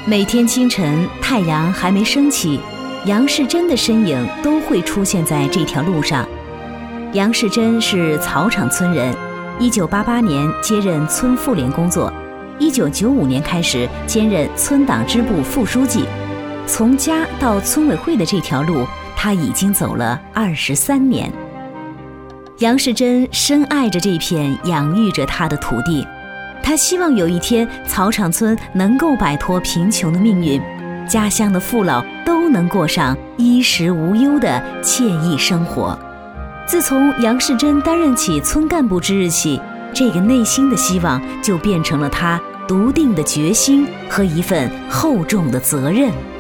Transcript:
每天清晨太阳还没升起，杨世珍的身影都会出现在这条路上。杨世珍是草场村人，1988年接任村妇联工作，1995年开始兼任村党支部副书记。从家到村委会的这条路，他已经走了23年。杨世珍深爱着这片养育着他的土地，他希望有一天草场村能够摆脱贫穷的命运，家乡的父老都能过上衣食无忧的惬意生活。自从杨世珍担任起村干部之日起，这个内心的希望就变成了他笃定的决心和一份厚重的责任。